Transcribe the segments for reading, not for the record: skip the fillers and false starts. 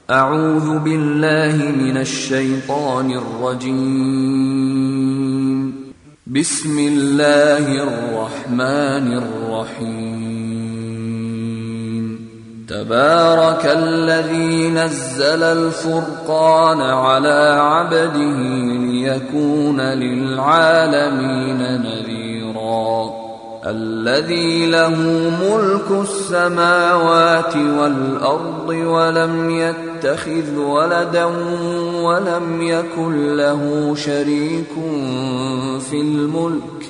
أعوذ بالله من الشيطان الرجيم. بسم الله الرحمن الرحيم. تبارك الذي نزل الفرقان على عبده ليكون للعالمين نذيرا. الذي له ملك السماوات والأرض ولم يتخذ ولدا ولم يكن له شريك في الملك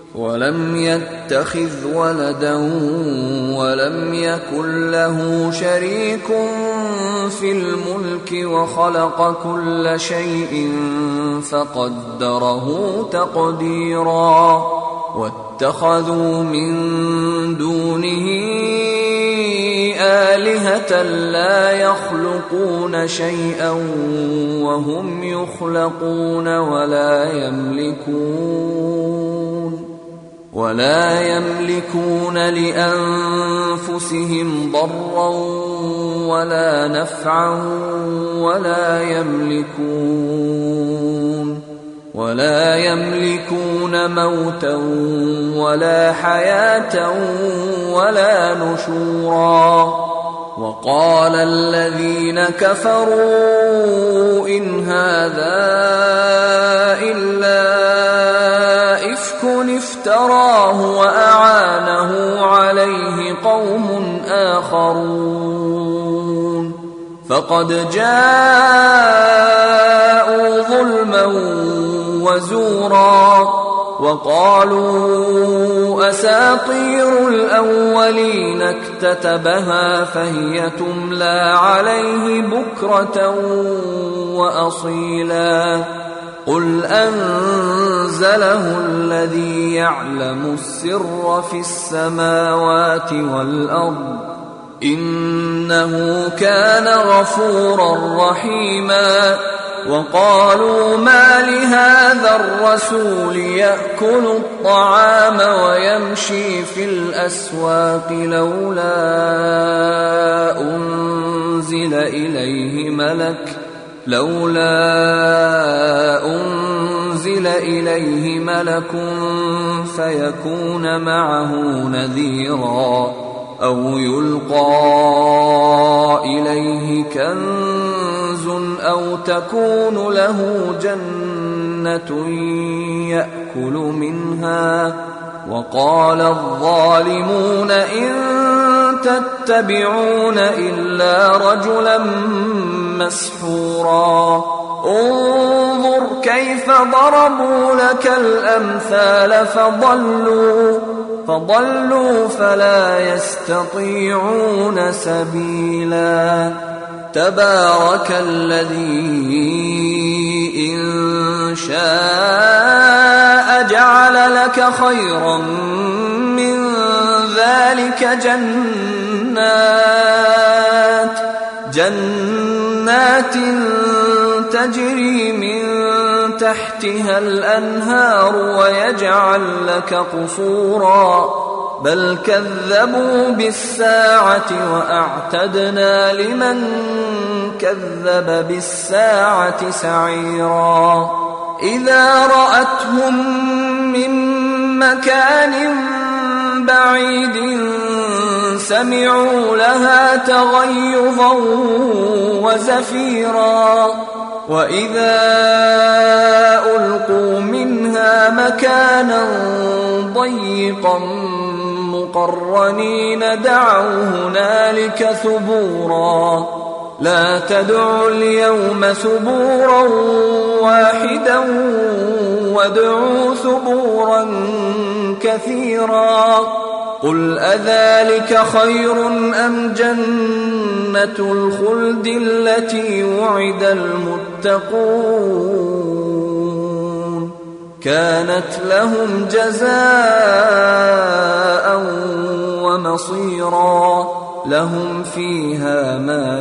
وخلق كل شيء فقدره تقديرا. واتخذوا من دونه آلهة لا يخلقون شيئا وهم يخلقون ولا يملكون لأنفسهم ضرا ولا نفعا ولا يملكون موتا ولا حياة ولا نشورا. وقال الذين كفروا إن هذا إلا إفك افتراه وأعانه عليه قوم آخرون فقد جاءوا ظلما وزورا. وقالوا أساطير الأولين اكتتبها فهي تملى عليه بكرة وأصيلا. قل أنزله الذي يعلم السر في السماوات والأرض إنه كان غفورا رحيما. وقالوا ما لهذا الرسول يأكل الطعام ويمشي في الأسواق لولا أنزل إليه ملك فيكون معه نذيرا أو يلقى إليه كنز أو تكون له جنة يأكل منها. وقال الظالمون إن تتبعون إلا رجلا مسحورا. انظر كيف ضربوا لك الأمثال فضلوا فلا يستطيعون سبيلا. تبارك الذي إن شاء جعل لك خيرا من ذلك جنات تجري من تحتها الأنهار ويجعل لك قصورا. بل كذبوا بالساعة وأعتدنا لمن كذب بالساعة سعيرا. إذا رأتهم من مكان بعيد سمعوا لها تغيظا وزفيرا. وإذا ألقوا منها مكانا ضيقا مقرنين دعوا هنالك ثبورا. لا تدعوا اليوم ثبورا واحدا وادعوا ثبورا كثيرا. قل أذلك خير أم جنة الخلد التي وعد المتقون كانت لهم جزاء ومصيرا. لهم فيها ما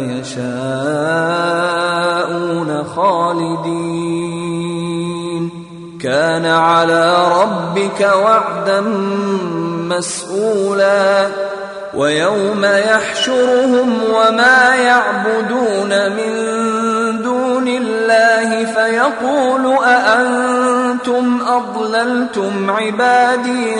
يشاءون خالدين. كان على ربك وعدا مسئولا. ويوم يحشرهم وما يعبدون من دون الله فيقول أأنتم أضللتم عبادي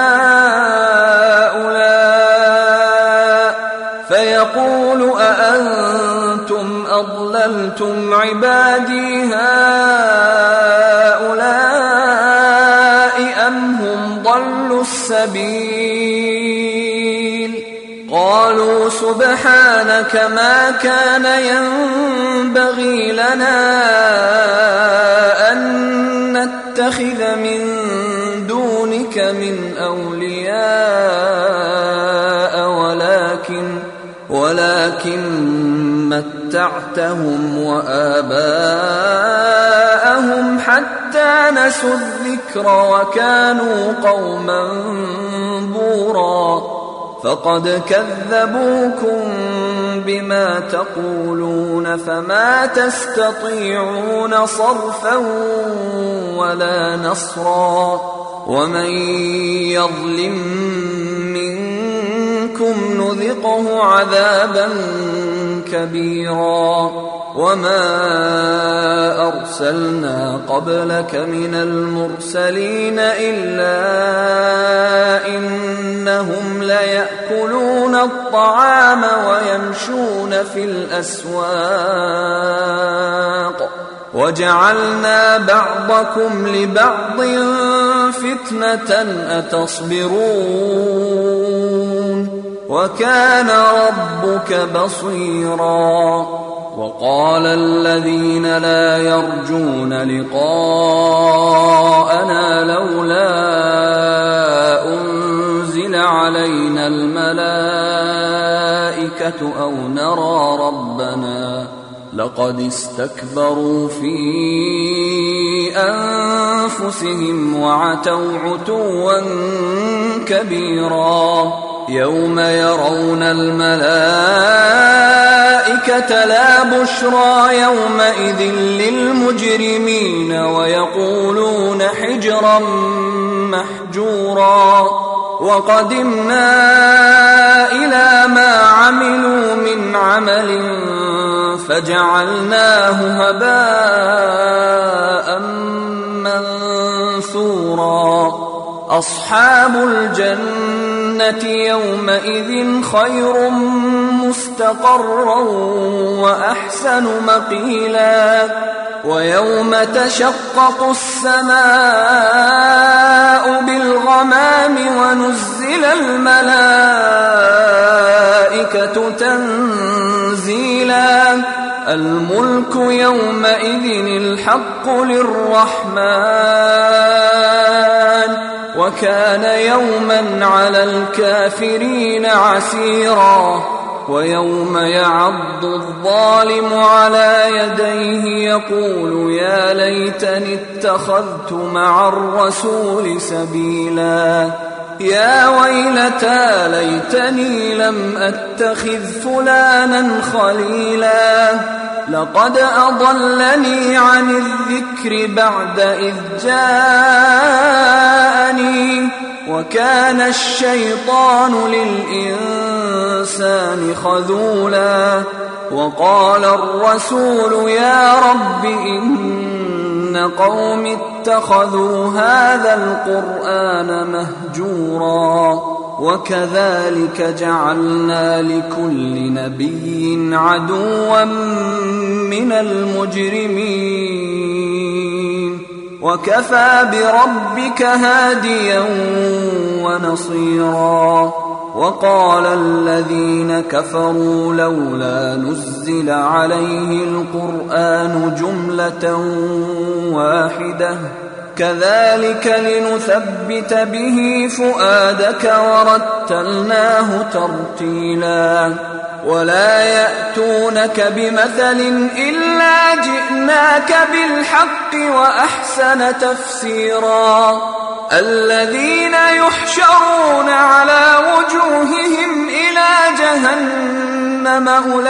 هؤلاء أم هم ضلوا السبيل قالوا سبحانك ما كان ينبغي لنا أن نتخذ من دونك من أولياء ولكن متعتهم وآباءهم حتى نسوا الذكر وكانوا قوما بورا فقد كذبوكم بما تقولون فما تستطيعون صرفا ولا نصرا ومن يظلم منكم نذقه عذابا كبيرا وما أرسلنا قبلك من المرسلين إلا إنهم ليأكلون الطعام ويمشون في الأسواق وجعلنا بعضكم لبعض فتنة أتصبرون وكان ربك بصيرا وقال الذين لا يرجون لقاءنا لولا أنزل علينا الملائكة أو نرى ربنا لقد استكبروا في أنفسهم وعتوا عتوا كبيرا يوم يرون الملائكة لا بشرى يومئذ للمجرمين ويقولون حجرا محجورا وقدمنا إلى ما عملوا من عمل فجعلناه هباء منثورا أصحاب الجنة يومئذ خير مستقرا وأحسن مقيلا ويوم تشقق السماء بالغمام ونزل الملائكة تنزيلا الملك يومئذ الحق للرحمن وكان يوما على الكافرين عسيرا ويوم يعض الظالم على يديه يقول يا ليتني اتخذت مع الرسول سبيلا يا ويلتى ليتني لم أتخذ فلانا خليلا لقد أضلني عن الذكر بعد إذ جاءني وكان الشيطان للإنسان خذولا وقال الرسول يا رب إن قوم اتخذوا هذا القرآن مهجورا وكذلك جعلنا لكل نبي عدوا من المجرمين وكفى بربك هاديا ونصيرا وقال الذين كفروا لولا نزل عليه القرآن جملة واحدة كذلك لنثبت به فؤادك ورتلناه ترتيلا ولا يأتونك بمثل إلا جئناك بالحق وأحسن تفسيرا الذين يحشرون على وجوههم إلى جهنم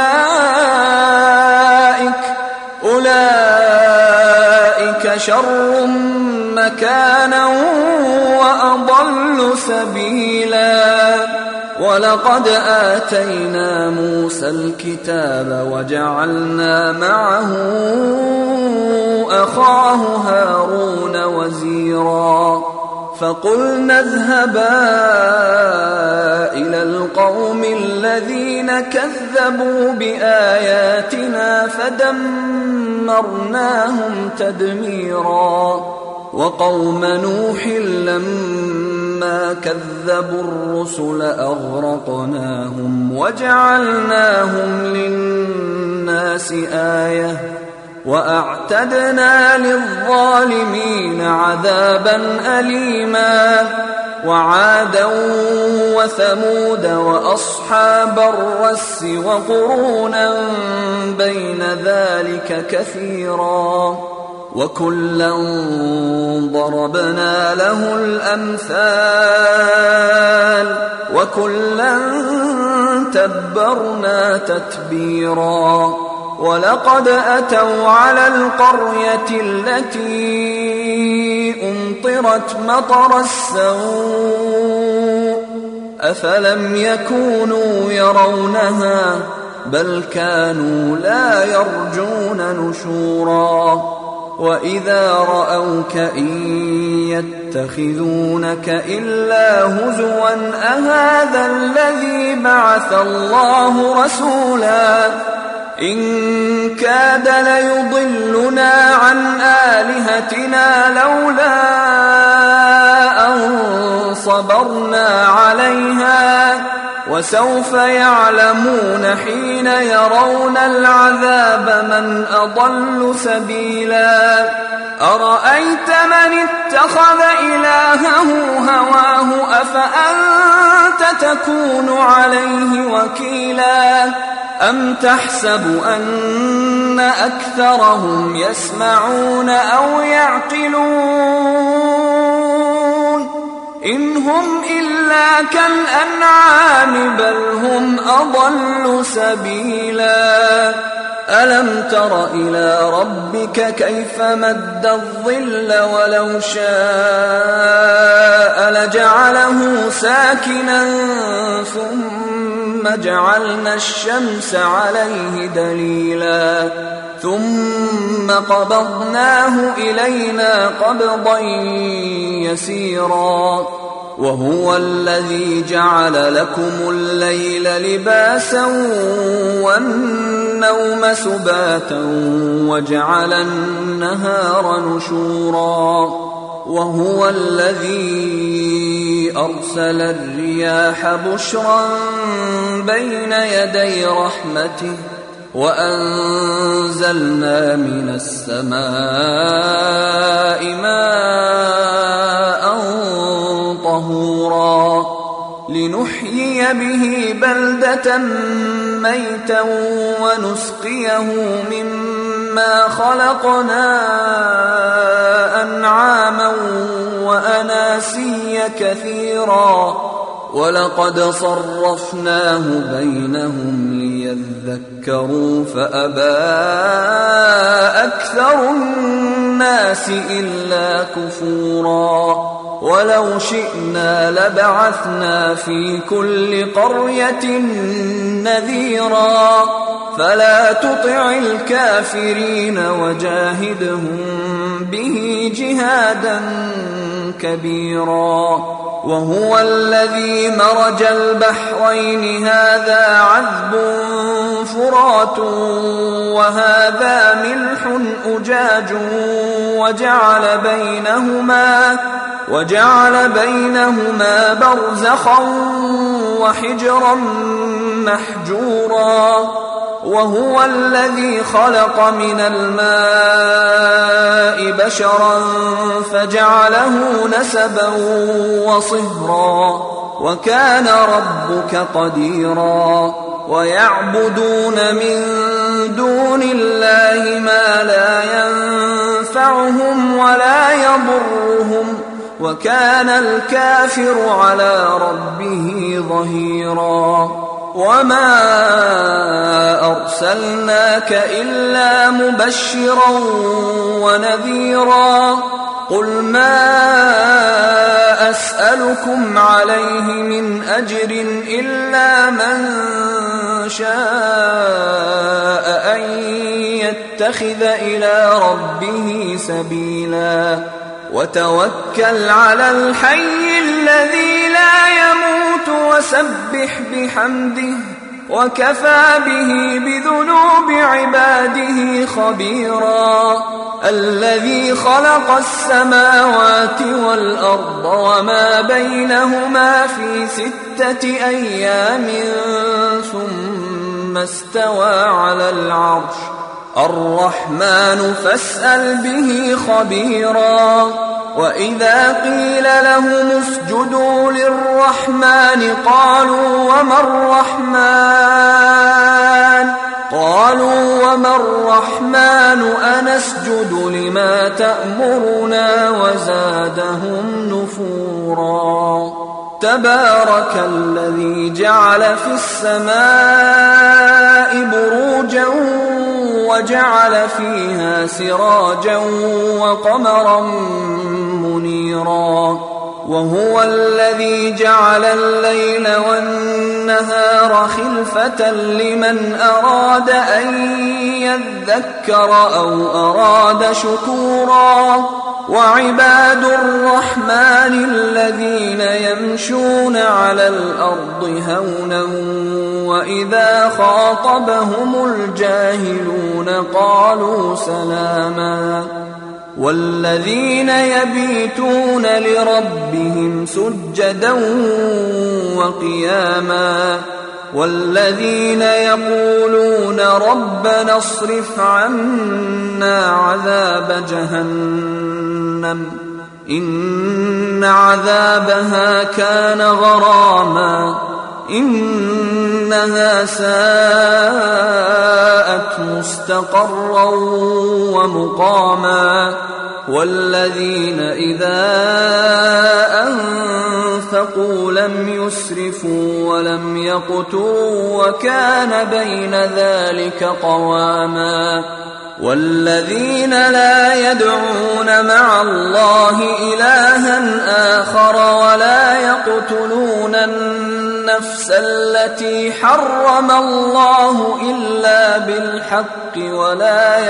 أولئك شر مكانا وأضل سبيلا ولقد آتينا موسى الكتاب وجعلنا معه أخاه هارون وزيرا فقلنا اذهبا إلى القوم الذين كذبوا بآياتنا فدمرناهم تدميرا وقوم نوح لما كذبوا الرسل أغرقناهم وجعلناهم للناس آية وأعتدنا للظالمين عذابا أليما وعادا وثمود وأصحاب الرس وقرونا بين ذلك كثيرا وكلا ضربنا له الأمثال وكلا تبرنا تتبيرا ولقد أتوا على القرية التي أمطرت مطر السوء أفلم يكونوا يرونها بل كانوا لا يرجون نشورا وإذا رأوك إن يتخذونك إلا هزوا أهذا الذي بعث الله رسولا إن كاد ليضلنا عن آلهتنا لولا أن صبرنا عليها وسوف يعلمون حين يرون العذاب من أضل سبيلا أرأيت من اتخذ إلهه هواه أفأنت تكون عليه وكيلا أم تحسب أن أكثرهم يسمعون أو يعقلون إن هم إلا كالأنعام بل هم أضل سبيلا ألم تر إلى ربك كيف مد الظل ولو شاء لجعله ساكنا ثم جعلنا الشمس عليه دليلا ثم قبضناه إلينا قبضا يسيرا وهو الذي جعل لكم الليل لباسا والنوم سباتا وجعل النهار نشورا وهو الذي أرسل الرياح بشرا بين يدي رحمته وأنزلنا من السماء ماء طهورا لنحيي به بلدة ميتا ونسقيه مما خلقنا أنعاما وأناسيا كثيرا ولقد صرفناه بينهم ليذكروا فأبى أكثر الناس إلا كفورا ولو شئنا لبعثنا في كل قرية نذيرا فلا تطع الكافرين وجاهدهم به جهادا كبيرا وهو الذي مرج البحرين هذا عذب فرات وهذا ملح أجاج وجعل بينهما برزخا وحجرا محجورا وهو الذي خلق من الماء بشرا فجعله نسبا وصهرا وكان ربك قديرا ويعبدون من دون الله ما لا ينفعهم ولا يضرهم وكان الكافر على ربه ظهيرا وما أرسلناك إلا مبشرا ونذيرا قل ما أسألكم عليه من أجر إلا من شاء أن يتخذ إلى ربه سبيلا وتوكل على الحي الذي لا يموت وسبح بحمده وكفى به بذنوب عباده خبيرا الذي خلق السماوات والأرض وما بينهما في 6 أيام ثم استوى على العرش الرحمن فاسأل به خبيرا وإذا قيل لهم اسجدوا للرحمن قالوا وما الرحمن أنسجد لما تأمرنا وزادهم نفورا تبارك الذي جعل في السماء بروجا وجعل فيها سراجا وقمرا منيرا وهو الذي جعل الليل والنهار خلفة لمن أراد أن يذكر أو أراد شكورا وعباد الرحمن الذين يمشون على الأرض هونا وإذا خاطبهم الجاهلون قالوا سلاما والذين يبيتون لربهم سجدا وقياما والذين يقولون ربنا اصرف عنا عذاب جهنم إن عذابها كان غراما إنها ساءت مستقرا ومقاما والذين إذا أنفقوا لم يسرفوا ولم يقتروا وكان بين ذلك قواما والذين لا يدعون مع الله إلها آخر ولا يقتلون النفس التي حرم الله إلا بالحق ولا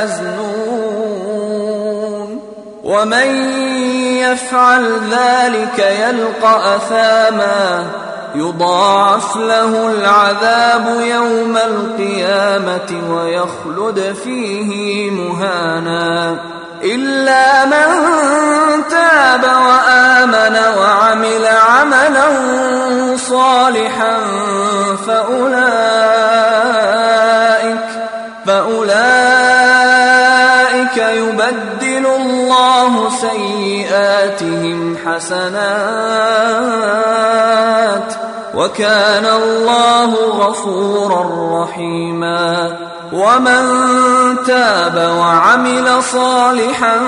يزنون ومن يفعل ذلك يلقى أثاما يضاعف له العذاب يوم القيامة ويخلد فيه مهانا إلا من تاب وآمن وعمل عملا صالحا فأولئك يبدل الله سيئاتهم حسنات وكان الله غفورا رحيما ومن تاب وعمل صالحا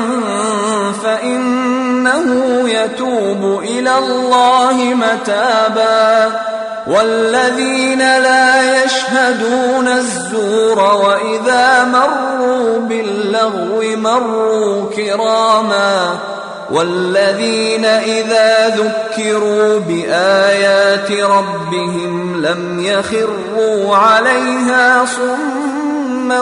فإنه يتوب إلى الله متابا والذين لا يشهدون الزور وإذا مروا باللغو مروا كراما والذين إذا ذكروا بآيات ربهم لم يخروا عليها صما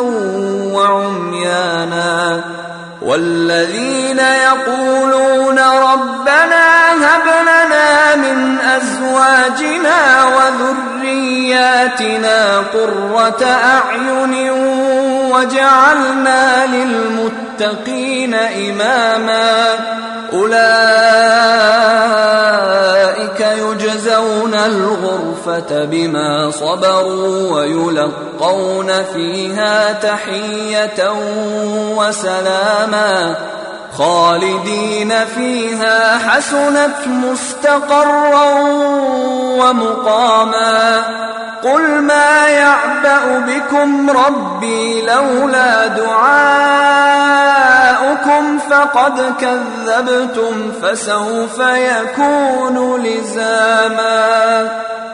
وعميانا والذين يقولون ربنا هب لنا من أزواجنا وذرياتنا قرة أعين وجعلنا للمتقين إماما أولئك يجزون الغرفة بما صبروا ويلقون فيها تحية وسلاما خالدين فيها حسنت مستقرا ومقاما قل ما يعبأ بكم ربي لولا دعاؤكم فقد كذبتم فسوف يكون لزاما